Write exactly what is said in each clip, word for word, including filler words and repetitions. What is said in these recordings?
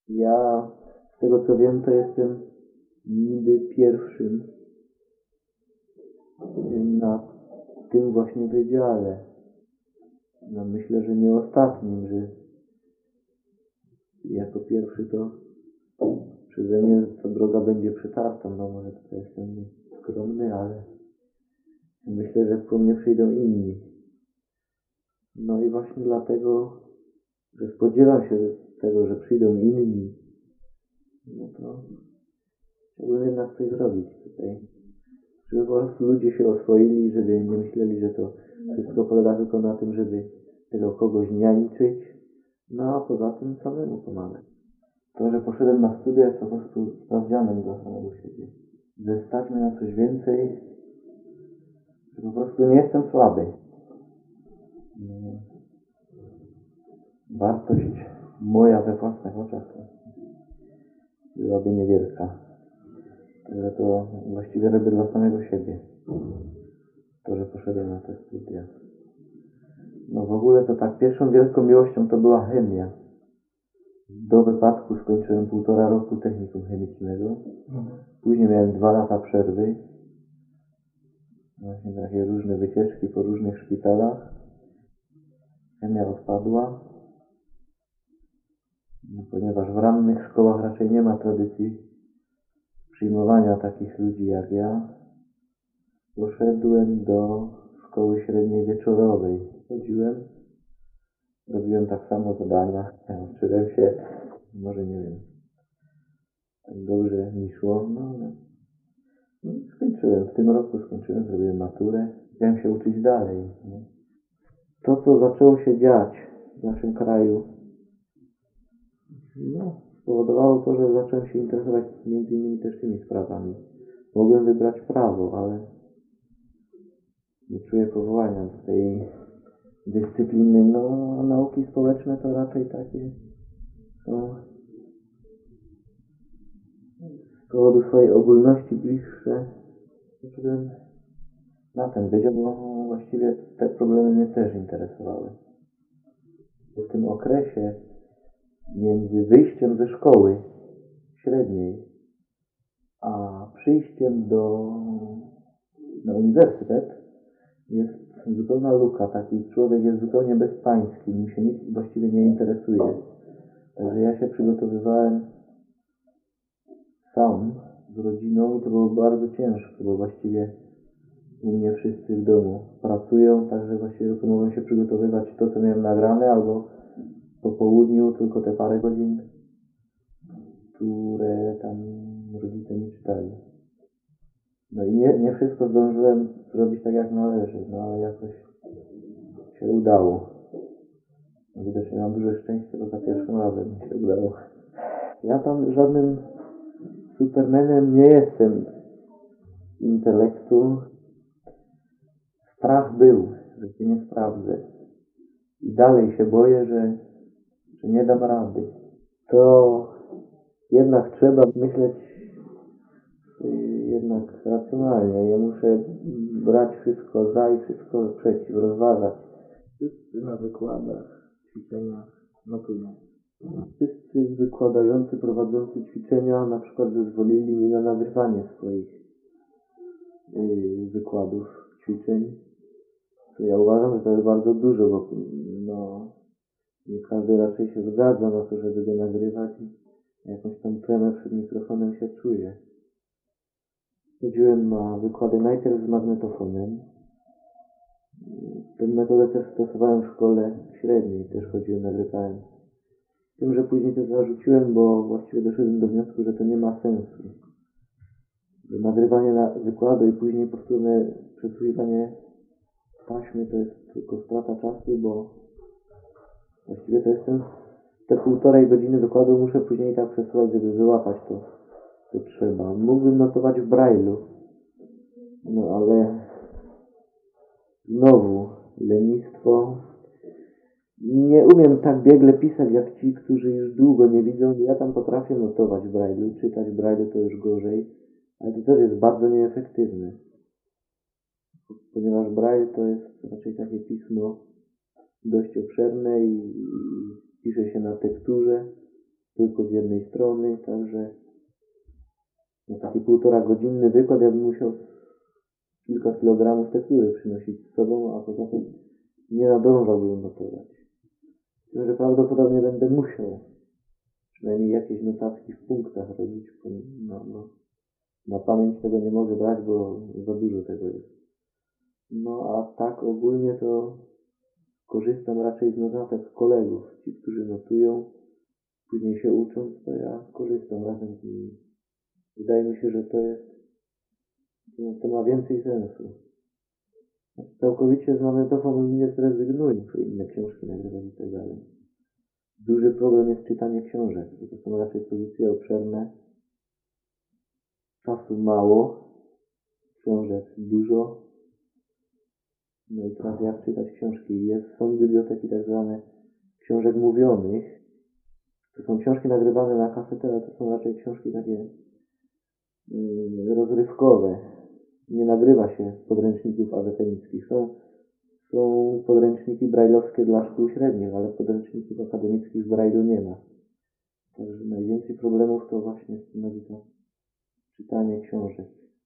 Ja, z tego co wiem, to jestem niby pierwszym na tym właśnie wydziale. No myślę, że nie ostatnim, że jako pierwszy to przeze mnie ta droga będzie przetarta. No może tutaj jestem skromny, ale myślę, że po mnie przyjdą inni. No i właśnie dlatego, że spodziewam się tego, że przyjdą inni, no to chciałbym jednak coś zrobić tutaj. Żeby po prostu ludzie się oswoili, żeby nie myśleli, że to wszystko polega tylko na tym, żeby tego kogoś niańczyć, no a poza tym samemu pomagać. To, że poszedłem na studia jest po prostu sprawdzianem dla samego siebie. Że stać mnie na coś więcej, że po prostu nie jestem słaby. Wartość moja we własnych oczach byłaby niewielka. Także to właściwie robię dla samego siebie. To, że poszedłem na te studia. No w ogóle to tak pierwszą wielką miłością to była chemia. Do wypadku skończyłem półtora roku technikum chemicznego. Później miałem dwa lata przerwy. Właśnie takie różne wycieczki po różnych szpitalach. Chemia odpadła. No, ponieważ w rannych szkołach raczej nie ma tradycji przyjmowania takich ludzi jak ja, poszedłem do szkoły średniej wieczorowej. Chodziłem, robiłem tak samo zadania, uczyłem się, może nie wiem, tak dobrze mi szło, no ale no, skończyłem, w tym roku skończyłem, zrobiłem maturę, chciałem się uczyć dalej. Nie? To, co zaczęło się dziać w naszym kraju, no, spowodowało to, że zacząłem się interesować między innymi też tymi sprawami. Mogłem wybrać prawo, ale nie czuję powołania do tej dyscypliny. No, nauki społeczne to raczej takie są z powodu swojej ogólności bliższe. Poszedłem na ten wydział, bo właściwie te problemy mnie też interesowały. W tym okresie między wyjściem ze szkoły średniej a przyjściem do na uniwersytet jest zupełna luka. Taki człowiek jest zupełnie bezpański, nim się nikt właściwie nie interesuje. Także ja się przygotowywałem sam z rodziną i to było bardzo ciężko, bo właściwie u mnie wszyscy w domu pracują, także właściwie tylko mogłem się przygotowywać to, co miałem nagrane, albo po południu tylko te parę godzin, które tam rodzice mi czytali. No i nie, nie wszystko zdążyłem zrobić tak, jak należy, no ale jakoś się udało. Widocznie mam duże szczęście, bo za pierwszym razem mi się udało. Ja tam żadnym supermanem nie jestem intelektu. Strach był, że się nie sprawdzę. I dalej się boję, że, że nie dam rady. To jednak trzeba myśleć jednak racjonalnie. Ja muszę brać wszystko za i wszystko przeciw, rozważać. Wszyscy na wykładach, ćwiczeniach notują. Wszyscy wykładający, prowadzący ćwiczenia na przykład zezwolili mi na nagrywanie swoich yy, wykładów, ćwiczeń. To ja uważam, że to jest bardzo dużo, bo no, nie każdy raczej się zgadza na to, żeby go nagrywać i jakąś tam tremę przed mikrofonem się czuje. Chodziłem na wykłady najpierw z magnetofonem. Tę metodę też stosowałem w szkole średniej, też chodziłem, nagrywałem. Tym, że później to zarzuciłem, bo właściwie doszedłem do wniosku, że to nie ma sensu. Nagrywanie na wykładu i później powtórne przesłuchiwanie taśmy to jest tylko strata czasu, bo właściwie to jest ten, te półtorej godziny wykładu muszę później tak przesłuchać, żeby wyłapać to, co trzeba. Mógłbym notować w Braille'u, no ale znowu lenistwo. Nie umiem tak biegle pisać jak ci, którzy już długo nie widzą. Ja tam potrafię notować w Braille'u, czytać w Braille'u to już gorzej, ale to też jest bardzo nieefektywne. Ponieważ Braille to jest raczej takie pismo dość obszerne i, i pisze się na tekturze. tylko z jednej strony, także no, taki półtora godzinny wykład ja bym musiał kilka kilogramów tektury przynosić z sobą, a poza tym nie nadążałbym notować. Tym, że prawdopodobnie będę musiał przynajmniej jakieś notatki w punktach robić, bo no, no, na pamięć tego nie mogę brać, bo za dużo tego jest. No a tak ogólnie to korzystam raczej z notatek kolegów. Ci, którzy notują, później się ucząc, to ja korzystam razem z nimi. Wydaje mi się, że to jest, no, to ma więcej sensu. Całkowicie z magnetofonu nie zrezygnuję, muszę inne książki nagrywać i tak dalej. Duży problem jest czytanie książek, bo to są raczej pozycje obszerne. Czasu mało, książek dużo. No i teraz jak czytać książki? Jest, są biblioteki tak zwane książek mówionych. To są książki nagrywane na kasetę, ale to są raczej książki takie yy, rozrywkowe. Nie nagrywa się podręczników akademickich. Są, są podręczniki brajlowskie dla szkół średnich, ale podręczników akademickich w brajlu nie ma. Także najwięcej problemów to właśnie stanowi to czytanie książek.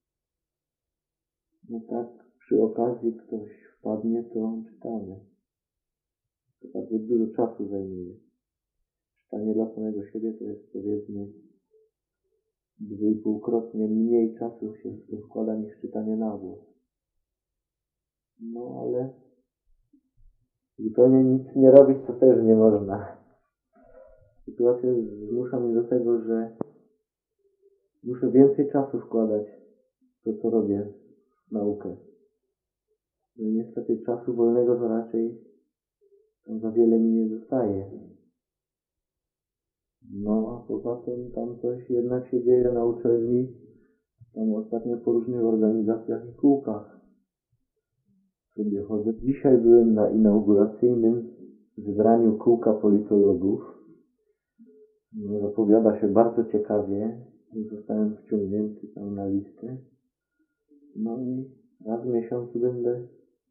No tak, przy okazji ktoś wpadnie, to czytamy. To bardzo dużo czasu zajmuje. Czytanie dla samego siebie to jest powiedzmy dwuipółkrotnie mniej czasu się w to wkłada niż czytanie na głos. No ale zupełnie nic nie robić to też nie można. Sytuacja zmusza mnie do tego, że muszę więcej czasu wkładać w to, co robię, w naukę. No i niestety czasu wolnego to raczej tam za wiele mi nie zostaje. No a poza tym tam coś jednak się dzieje na uczelni. Tam ostatnio po różnych organizacjach i kółkach sobie chodzę. Dzisiaj byłem na inauguracyjnym zebraniu kółka politologów. No, zapowiada się bardzo ciekawie. Zostałem wciągnięty tam na listę. No i raz w miesiącu będę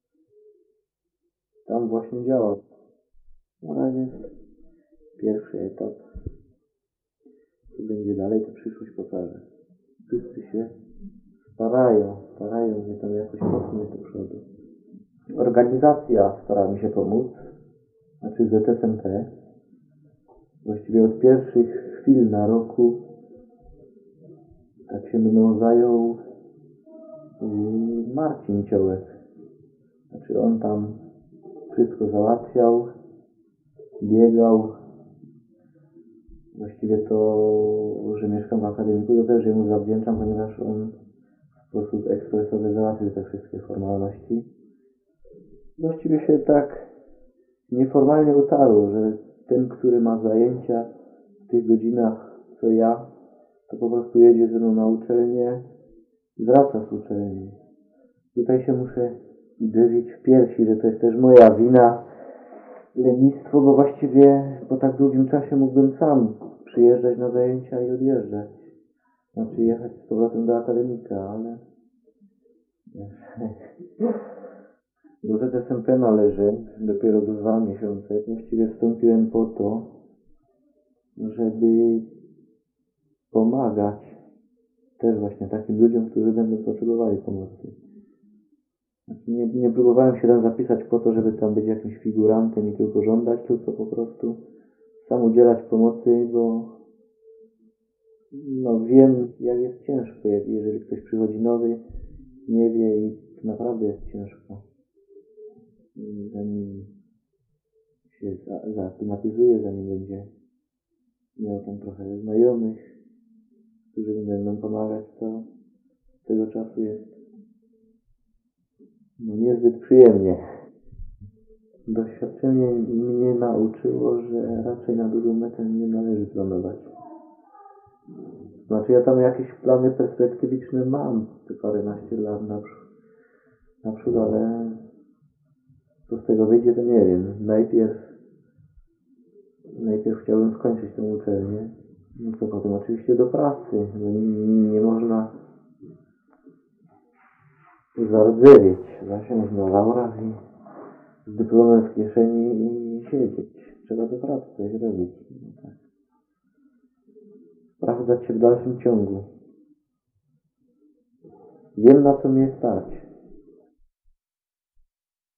tam właśnie działał. Na razie pierwszy etap. Co będzie dalej, to przyszłość pokaże. Wszyscy się starają, starają mnie tam jakoś popchnąć do przodu. Organizacja stara mi się pomóc, znaczy Z S M P. Właściwie od pierwszych chwil na roku tak się mną zajął yy, Marcin Ciołek. Znaczy on tam wszystko załatwiał, biegał. Właściwie to, że mieszkam w akademiku, to też jemu zawdzięczam, ponieważ on w sposób ekspresowy załatwił te wszystkie formalności. Właściwie się tak nieformalnie utarło, że ten, który ma zajęcia w tych godzinach co ja, to po prostu jedzie ze mną na uczelnię i wraca z uczelni. Tutaj się muszę uderzyć w piersi, że to jest też moja wina, lenistwo, bo właściwie po tak długim czasie mógłbym sam przyjeżdżać na zajęcia i odjeżdżać. Znaczy jechać z powrotem do akademika, ale do Z S M P należy dopiero dwa miesiące. Właściwie wstąpiłem po to, żeby pomagać też właśnie takim ludziom, którzy będą potrzebowali pomocy. Znaczy nie, nie próbowałem się tam zapisać po to, żeby tam być jakimś figurantem i tylko żądać, tylko po prostu sam udzielać pomocy, bo no wiem, jak jest ciężko, jak jeżeli ktoś przychodzi nowy, nie wie i naprawdę jest ciężko. Zanim się za, zaaklimatyzuje, zanim będzie miał tam trochę znajomych, którzy mu będą pomagać, to z tego czasu jest no niezbyt przyjemnie. Doświadczenie mnie nauczyło, że raczej na długą metę nie należy planować. Znaczy ja tam jakieś plany perspektywiczne mam, te paręnaście lat naprzód, naprzód, ale co z tego wyjdzie, to nie wiem. Najpierw najpierw chciałbym skończyć tę uczelnię, no to potem oczywiście do pracy, bo nie, nie można zardzewieć, zasiąść na laurach i z dyplomem w kieszeni i siedzieć. Trzeba do pracy coś robić. No tak. sprawdzać się w dalszym ciągu. Wiem, na co mnie stać.